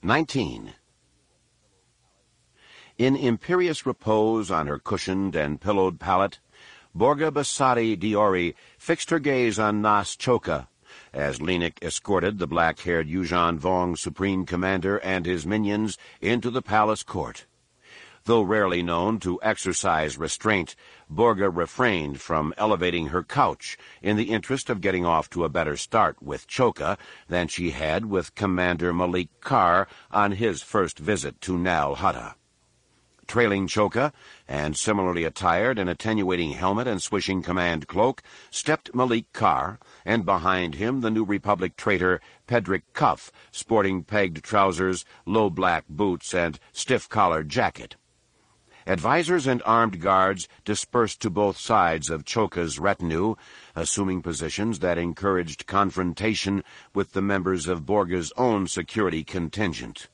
19. In imperious repose on her cushioned and pillowed pallet, Borga Basati Diori fixed her gaze on Nas Choka, as Lenik escorted the black-haired Yuuzhan Vong Supreme Commander and his minions into the palace court. Though rarely known to exercise restraint, Borga refrained from elevating her couch in the interest of getting off to a better start with Choka than she had with Commander Malik Kar on his first visit to Nal Hutta. Trailing Choka, and similarly attired in attenuating helmet and swishing command cloak, stepped Malik Kar, and behind him the New Republic traitor Pedrick Cuff, sporting pegged trousers, low black boots, and stiff-collared jacket. Advisors and armed guards dispersed to both sides of Choka's retinue, assuming positions that encouraged confrontation with the members of Borga's own security contingent.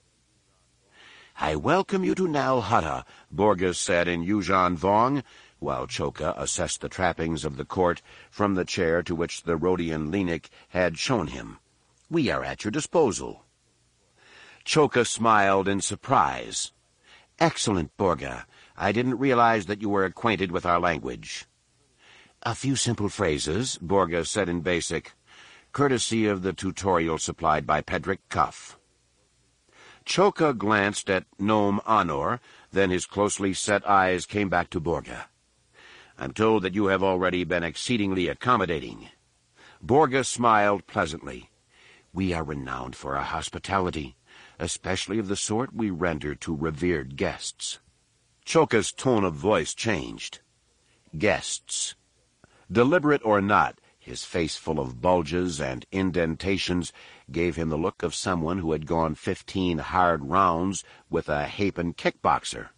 "I welcome you to Nal Hutta," Borga said in Yuuzhan Vong, while Choka assessed the trappings of the court from the chair to which the Rhodian Lenik had shown him. "We are at your disposal." Choka smiled in surprise. "Excellent, Borga. I didn't realize that you were acquainted with our language." "A few simple phrases," Borga said in Basic, courtesy of the tutorial supplied by Pedrick Cuff. Choka glanced at Nome Anor, then his closely set eyes came back to Borga. "I'm told that you have already been exceedingly accommodating." Borga smiled pleasantly. "We are renowned for our hospitality, especially of the sort we render to revered guests." Choka's tone of voice changed. "Guests." Deliberate or not, his face full of bulges and indentations gave him the look of someone who had gone 15 hard rounds with a Hapen kickboxer.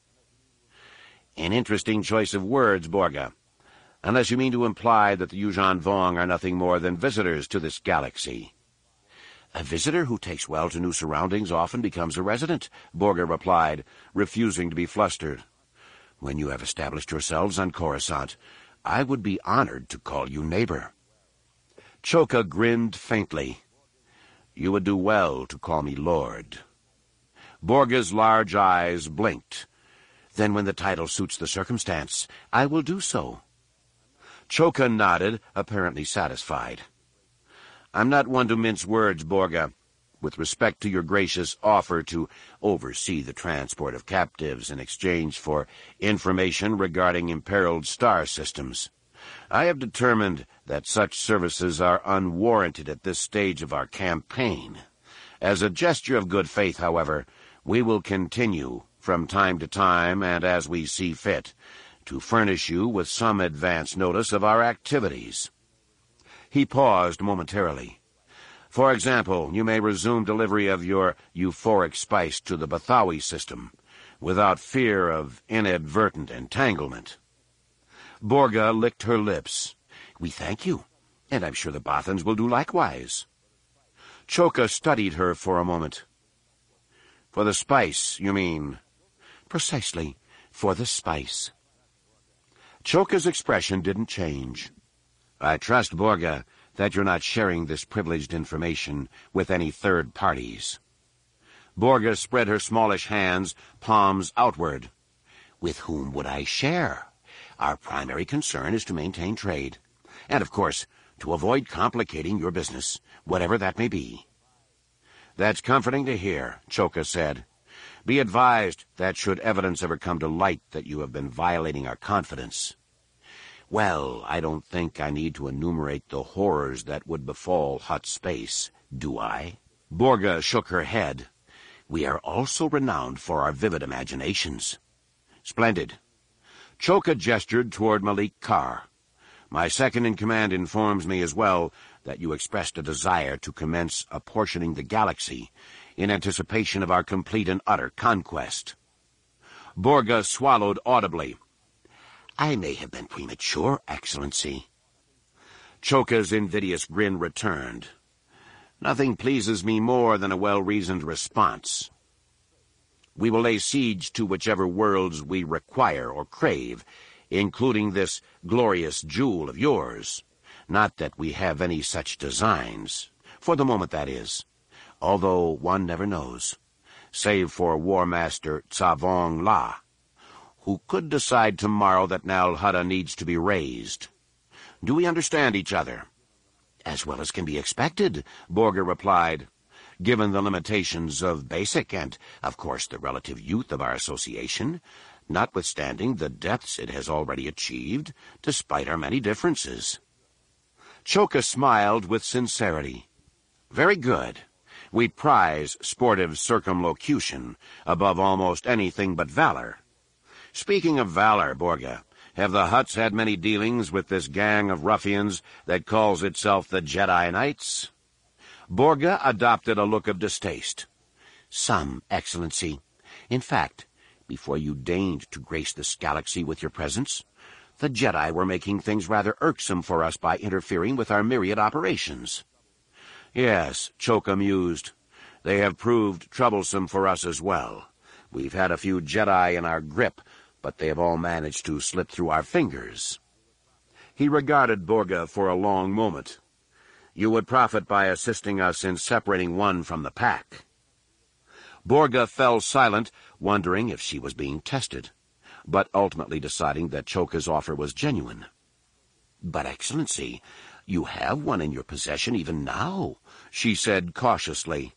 "An interesting choice of words, Borga, unless you mean to imply that the Yuuzhan Vong are nothing more than visitors to this galaxy." "A visitor who takes well to new surroundings often becomes a resident," Borga replied, refusing to be flustered. "When you have established yourselves on Coruscant, I would be honored to call you neighbor." Choka grinned faintly. "You would do well to call me Lord." Borga's large eyes blinked. "Then when the title suits the circumstance, I will do so." Choka nodded, apparently satisfied. "I'm not one to mince words, Borga. With respect to your gracious offer to oversee the transport of captives in exchange for information regarding imperiled star systems, I have determined that such services are unwarranted at this stage of our campaign. As a gesture of good faith, however, we will continue, from time to time and as we see fit, to furnish you with some advance notice of our activities." He paused momentarily. "For example, you may resume delivery of your euphoric spice to the Bathawi system, without fear of inadvertent entanglement." Borga licked her lips. "We thank you, and I'm sure the Bothans will do likewise." Choka studied her for a moment. "For the spice, you mean?" "Precisely, for the spice." Choka's expression didn't change. "I trust, Borga, that you're not sharing this privileged information with any third parties." Borga spread her smallish hands, palms outward. "With whom would I share? Our primary concern is to maintain trade, and, of course, to avoid complicating your business, whatever that may be." "That's comforting to hear," Choka said. "Be advised that should evidence ever come to light that you have been violating our confidence—" "Well, I don't think I need to enumerate the horrors that would befall Hutt space, do I?" Borga shook her head. "We are also renowned for our vivid imaginations." "Splendid." Choka gestured toward Malik Kar. "My second-in-command informs me as well that you expressed a desire to commence apportioning the galaxy in anticipation of our complete and utter conquest." Borga swallowed audibly. "I may have been premature, Excellency." Choka's invidious grin returned. "Nothing pleases me more than a well-reasoned response. We will lay siege to whichever worlds we require or crave, including this glorious jewel of yours. Not that we have any such designs, for the moment that is, although one never knows. save for War Master Tsavong La, who could decide tomorrow that Nal Hutta needs to be raised. Do we understand each other?" "As well as can be expected," Borga replied, "given the limitations of basic and, of course, the relative youth of our association, notwithstanding the depths it has already achieved, despite our many differences." Choka smiled with sincerity. "Very good. We prize sportive circumlocution above almost anything but valor. Speaking of valor, Borga, have the Hutts had many dealings with this gang of ruffians that calls itself the Jedi Knights?" Borga adopted a look of distaste. "Some, Excellency. In fact, before you deigned to grace this galaxy with your presence, the Jedi were making things rather irksome for us by interfering with our myriad operations." "Yes," Choka mused. "They have proved troublesome for us as well. We've had a few Jedi in our grip, but they have all managed to slip through our fingers." He regarded Borga for a long moment. "You would profit by assisting us in separating one from the pack." Borga fell silent, wondering if she was being tested, but ultimately deciding that Choka's offer was genuine. "But, Excellency, you have one in your possession even now," she said cautiously.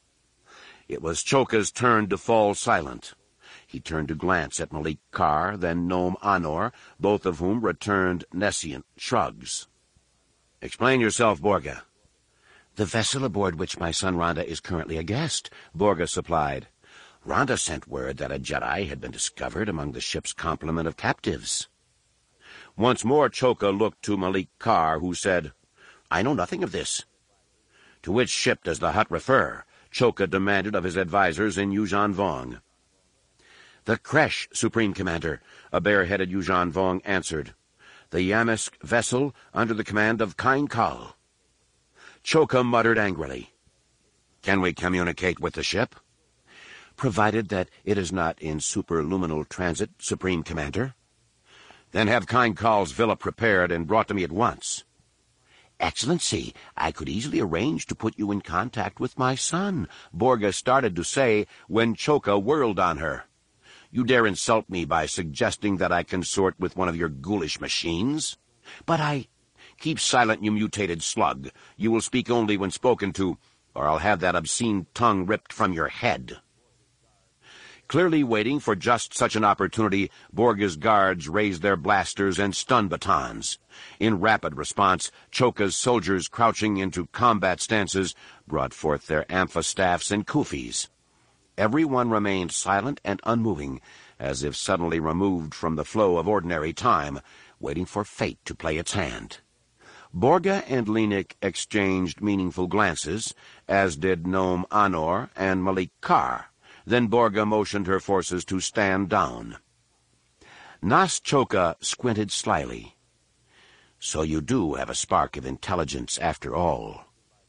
It was Choka's turn to fall silent. He turned to glance at Malik Kar, then Noam Anor, both of whom returned nescient shrugs. "Explain yourself, Borga." "The vessel aboard which my son Randa is currently a guest," Borga supplied. "Randa sent word that a Jedi had been discovered among the ship's complement of captives." Once more Choka looked to Malik Kar, who said, "I know nothing of this." "To which ship does the Hutt refer?" Choka demanded of his advisers in Yuuzhan Vong. "The Kresh, Supreme Commander," a bare-headed Yuuzhan Vong answered. "The Yamsk vessel under the command of Kain Kal." Choka muttered angrily. "Can we communicate with the ship?" "Provided that it is not in superluminal transit, Supreme Commander." "Then have Kain Kal's villa prepared and brought to me at once." "Excellency, I could easily arrange to put you in contact with my son," Borga started to say when Choka whirled on her. "You dare insult me by suggesting that I consort with one of your ghoulish machines? But I—" "Keep silent, you mutated slug. You will speak only when spoken to, or I'll have that obscene tongue ripped from your head." Clearly waiting for just such an opportunity, Borga's guards raised their blasters and stun batons. In rapid response, Choka's soldiers, crouching into combat stances, brought forth their amphistaffs and kufis. Everyone remained silent and unmoving, as if suddenly removed from the flow of ordinary time, waiting for fate to play its hand. Borga and Lenik exchanged meaningful glances, as did Noam Anor and Malik Kar. Then Borga motioned her forces to stand down. Nas Choka squinted slyly. "So you do have a spark of intelligence after all."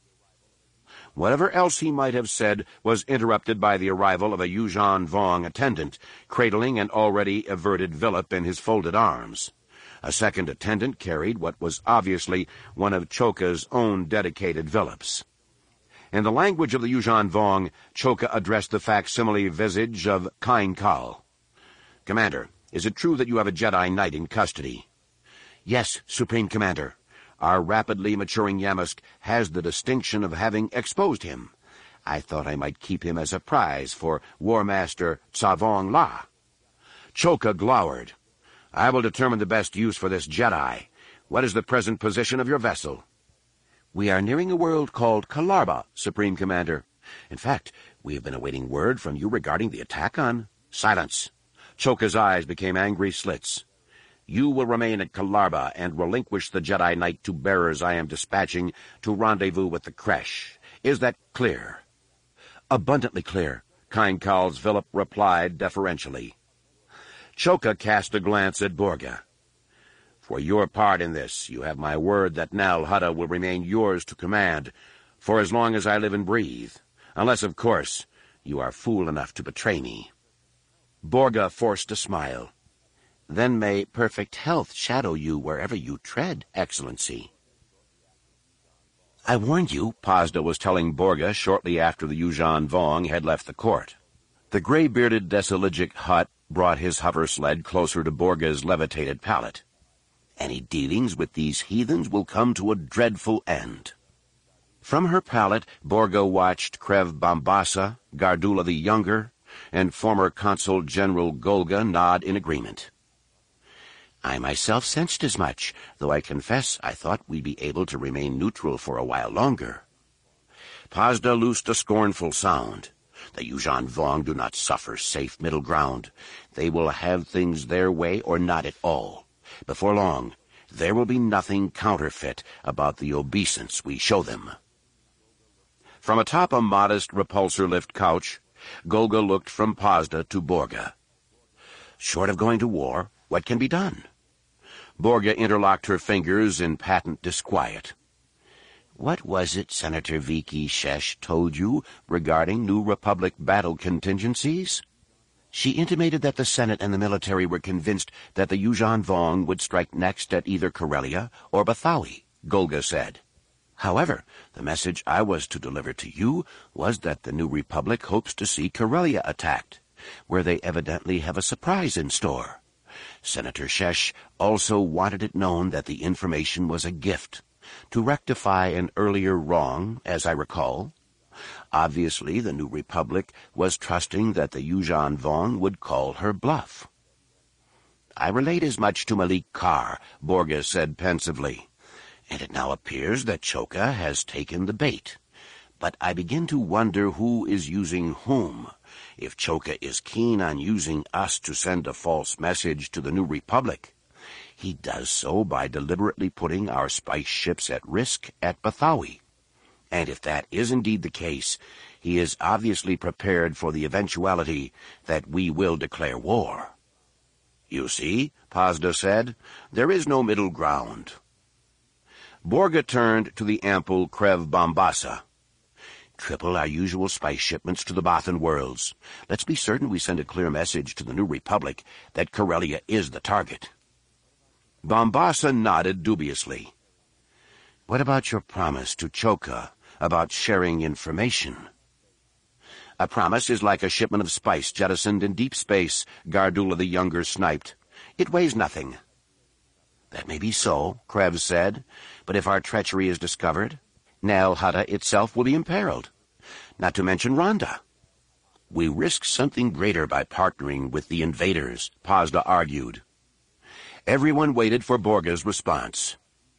Whatever else he might have said was interrupted by the arrival of a Yuuzhan Vong attendant, cradling an already averted Villip in his folded arms. A second attendant carried what was obviously one of Choka's own dedicated Villips. In the language of the Yuuzhan Vong, Choka addressed the facsimile visage of Kain Kal. "Commander, is it true that you have a Jedi Knight in custody?" "Yes, Supreme Commander. Our rapidly maturing Yamsk has the distinction of having exposed him. I thought I might keep him as a prize for War Master Tsavong La." Choka glowered. "I will determine the best use for this Jedi. What is the present position of your vessel?" "We are nearing a world called Kalarba, Supreme Commander. In fact, we have been awaiting word from you regarding the attack on—" "Silence!" Choka's eyes became angry slits. "You will remain at Kalarba and relinquish the Jedi Knight to bearers I am dispatching to rendezvous with the Kresh. Is that clear?" "Abundantly clear," Kain Kal's Villip replied deferentially. Choka cast a glance at Borga. "For your part in this, you have my word that Nal Hutta will remain yours to command for as long as I live and breathe, unless, of course, you are fool enough to betray me." Borga forced a smile. "Then may perfect health shadow you wherever you tread, Excellency." "I warned you," Pazda was telling Borga shortly after the Yuuzhan Vong had left the court. The gray-bearded Desiligic Hutt brought his hover sled closer to Borga's levitated pallet. Any dealings with these heathens will come to a dreadful end. From her pallet, Borga watched Krev Bombassa, Gardula the Younger, and former Consul General Golga nod in agreement. I myself sensed as much, though I confess I thought we'd be able to remain neutral for a while longer. Pazda loosed a scornful sound. The Yuuzhan Vong do not suffer safe middle ground. They will have things their way or not at all. Before long, there will be nothing counterfeit about the obeisance we show them. From atop a modest repulsor-lift couch, Golga looked from Pazda to Borga. Short of going to war, what can be done? Borga interlocked her fingers in patent disquiet. What was it Senator Viki Shesh told you regarding New Republic battle contingencies? She intimated that the Senate and the military were convinced that the Yuuzhan Vong would strike next at either Corellia or Bathawi, Golga said. However, the message I was to deliver to you was that the New Republic hopes to see Corellia attacked, where they evidently have a surprise in store. Senator Shesh also wanted it known that the information was a gift, to rectify an earlier wrong, as I recall. Obviously, the New Republic was trusting that the Yuuzhan Vong would call her bluff. I relayed as much to Malik Carr, Borga said pensively, and it now appears that Choka has taken the bait. But I begin to wonder who is using whom. If Choka is keen on using us to send a false message to the New Republic, he does so by deliberately putting our spice ships at risk at Bathawi. And if that is indeed the case, he is obviously prepared for the eventuality that we will declare war. You see, Pazda said, there is no middle ground. Borga turned to the ample Krev Bombassa. Triple our usual spice shipments to the Bothan worlds. Let's be certain we send a clear message to the New Republic that Corellia is the target. Bombassa nodded dubiously. What about your promise to Choka about sharing information? A promise is like a shipment of spice jettisoned in deep space, Gardula the Younger sniped. It weighs nothing. That may be so, Krev said, but if our treachery is discovered, Nal Hutta itself will be imperiled, not to mention Rhonda. We risk something greater by partnering with the invaders, Pazda argued. Everyone waited for Borga's response.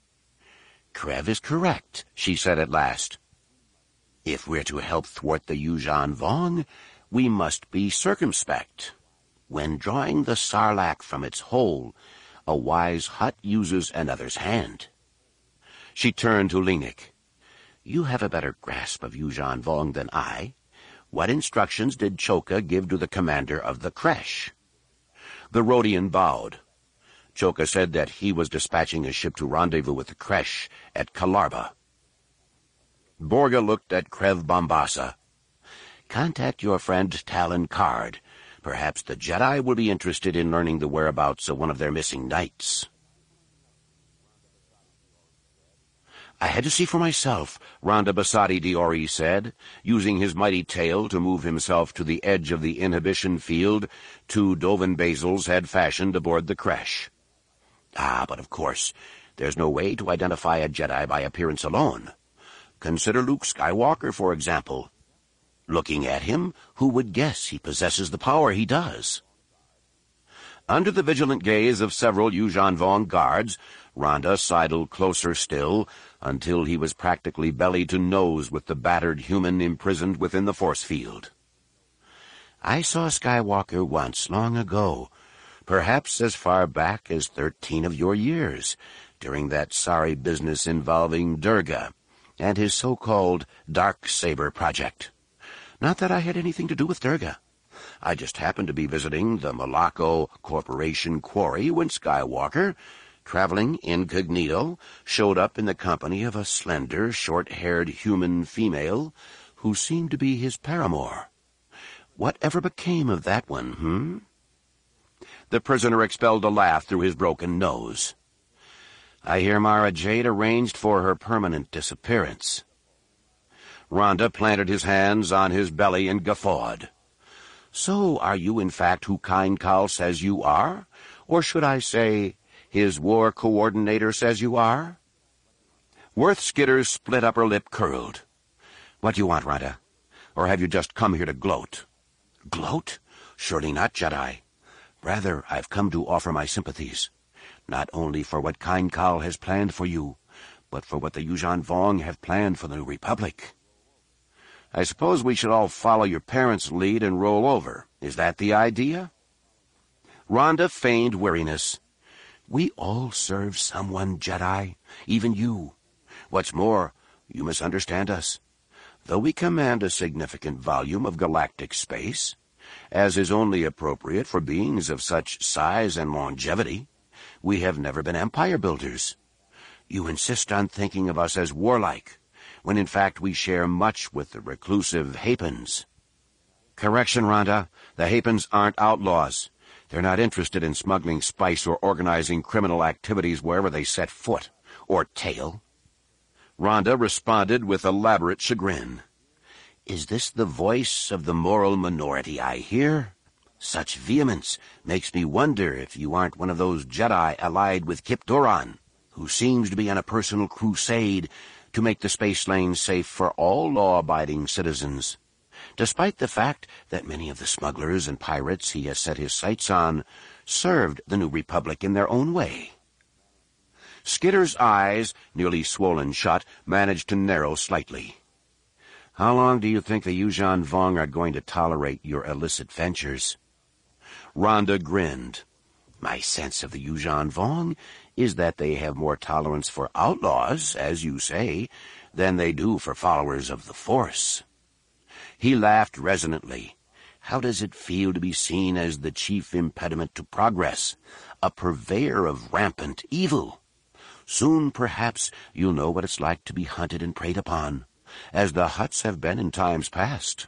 Krev is correct, she said at last. If we're to help thwart the Yuuzhan Vong, we must be circumspect. When drawing the sarlacc from its hole, a wise Hutt uses another's hand. She turned to Lenik. You have a better grasp of Yuuzhan Vong than I. What instructions did Choka give to the commander of the Kresh? The Rhodian bowed. Choka said that he was dispatching a ship to rendezvous with the Kresh at Kalarba. Borga looked at Krev Bombassa. Contact your friend Talon Card. Perhaps the Jedi will be interested in learning the whereabouts of one of their missing knights. I had to see for myself, Rhonda Basadi Diori said, using his mighty tail to move himself to the edge of the inhibition field two Dovin Basils had fashioned aboard the Kresh. But of course, there's no way to identify a Jedi by appearance alone. Consider Luke Skywalker, for example. Looking at him, who would guess he possesses the power he does? Under the vigilant gaze of several Yuuzhan Vong guards, Rhonda sidled closer still until he was practically belly to nose with the battered human imprisoned within the force field. I saw Skywalker once, long ago, perhaps as far back as 13 of your years, during that sorry business involving Durga and his so-called Dark Saber project. Not that I had anything to do with Durga. I just happened to be visiting the Malacco Corporation quarry when Skywalker, traveling incognito, showed up in the company of a slender, short-haired human female who seemed to be his paramour. Whatever became of that one, The prisoner expelled a laugh through his broken nose. I hear Mara Jade arranged for her permanent disappearance. Rhonda planted his hands on his belly and guffawed. So are you in fact who Kind Kal says you are? Or should I say, his war coordinator says you are? Worth Skitter's split upper lip curled. What do you want, Rhonda? Or have you just come here to gloat? Gloat? Surely not, Jedi. Rather, I've come to offer my sympathies, not only for what Kind Kal has planned for you, but for what the Yuuzhan Vong have planned for the New Republic. I suppose we should all follow your parents' lead and roll over. Is that the idea? Rhonda feigned weariness. We all serve someone, Jedi, even you. What's more, you misunderstand us. Though we command a significant volume of galactic space, as is only appropriate for beings of such size and longevity, we have never been empire builders. You insist on thinking of us as warlike, when in fact we share much with the reclusive Hapans. Correction, Rhonda. The Hapans aren't outlaws. They're not interested in smuggling spice or organizing criminal activities wherever they set foot, or tail. Rhonda responded with elaborate chagrin. Is this the voice of the moral minority I hear? Such vehemence makes me wonder if you aren't one of those Jedi allied with Kyp Durron, who seems to be on a personal crusade to make the space lane safe for all law-abiding citizens, despite the fact that many of the smugglers and pirates he has set his sights on served the New Republic in their own way. Skitter's eyes, nearly swollen shut, managed to narrow slightly. How long do you think the Yuuzhan Vong are going to tolerate your illicit ventures? Rhonda grinned. My sense of the Yuuzhan Vong is that they have more tolerance for outlaws, as you say, than they do for followers of the Force. He laughed resonantly. How does it feel to be seen as the chief impediment to progress, a purveyor of rampant evil? Soon, perhaps, you'll know what it's like to be hunted and preyed upon, as the Hutts have been in times past.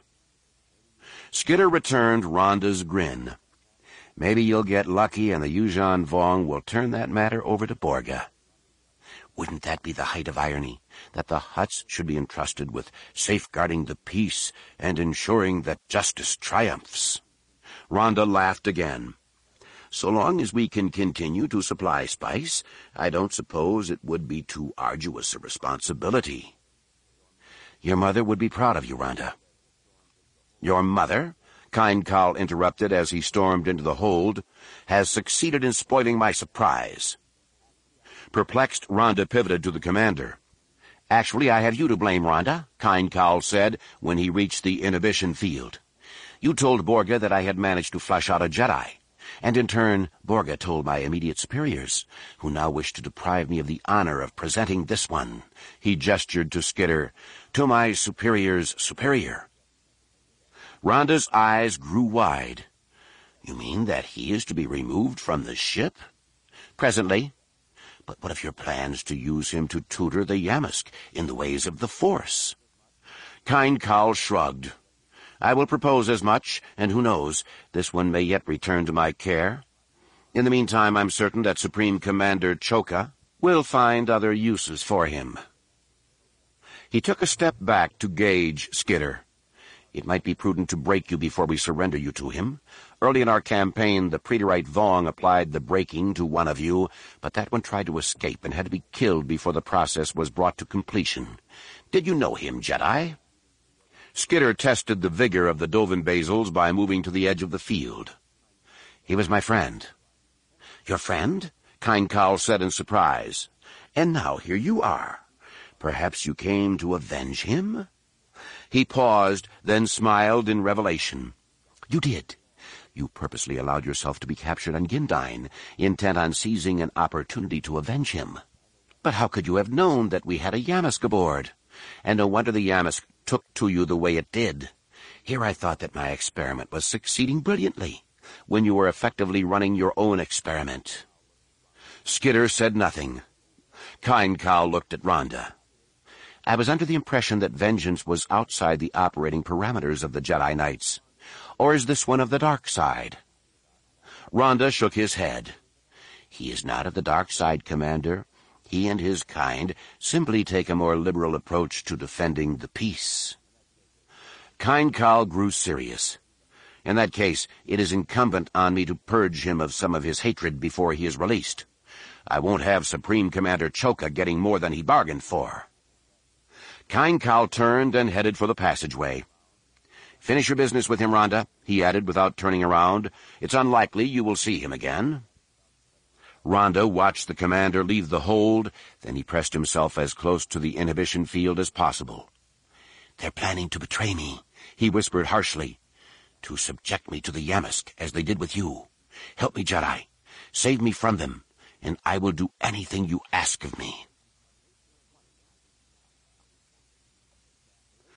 Skitter returned Rhonda's grin. Maybe you'll get lucky and the Yuuzhan Vong will turn that matter over to Borga. Wouldn't that be the height of irony, that the Hutts should be entrusted with safeguarding the peace and ensuring that justice triumphs? Rhonda laughed again. So long as we can continue to supply spice, I don't suppose it would be too arduous a responsibility. Your mother would be proud of you, Rhonda. Your mother, Kind Kal interrupted as he stormed into the hold, has succeeded in spoiling my surprise. Perplexed, Rhonda pivoted to the commander. Actually, I have you to blame, Rhonda, Kind Kal said when he reached the inhibition field. You told Borga that I had managed to flush out a Jedi, and in turn, Borga told my immediate superiors, who now wish to deprive me of the honor of presenting this one. He gestured to Skitter, to my superior's superior. Rhonda's eyes grew wide. You mean that he is to be removed from the ship? Presently. But what of your plans to use him to tutor the Yamsk in the ways of the Force? Kind Kal shrugged. I will propose as much, and who knows, this one may yet return to my care. In the meantime, I'm certain that Supreme Commander Choka will find other uses for him. He took a step back to gauge Skitter. It might be prudent to break you before we surrender you to him. Early in our campaign, the Preterite Vong applied the breaking to one of you, but that one tried to escape and had to be killed before the process was brought to completion. Did you know him, Jedi? Skitter tested the vigor of the Dovin Basils by moving to the edge of the field. He was my friend. Your friend? Kind Kal said in surprise. And now here you are. Perhaps you came to avenge him? He paused, then smiled in revelation. You did. You purposely allowed yourself to be captured on Gindine, intent on seizing an opportunity to avenge him. But how could you have known that we had a Yamsk aboard? And no wonder the Yamsk took to you the way it did. Here I thought that my experiment was succeeding brilliantly, when you were effectively running your own experiment. Skitter said nothing. Kind Kal looked at Rhonda. I was under the impression that vengeance was outside the operating parameters of the Jedi Knights. Or is this one of the dark side? Rhonda shook his head. He is not of the dark side, Commander. He and his kind simply take a more liberal approach to defending the peace. Kind Kal grew serious. In that case, it is incumbent on me to purge him of some of his hatred before he is released. I won't have Supreme Commander Choka getting more than he bargained for." Cain Call turned and headed for the passageway. "Finish your business with him, Rhonda," he added without turning around. "It's unlikely you will see him again." Rhonda watched the commander leave the hold, then he pressed himself as close to the inhibition field as possible. "They're planning to betray me," he whispered harshly. "To subject me to the Yammask, as they did with you. Help me, Jedi. Save me from them, and I will do anything you ask of me."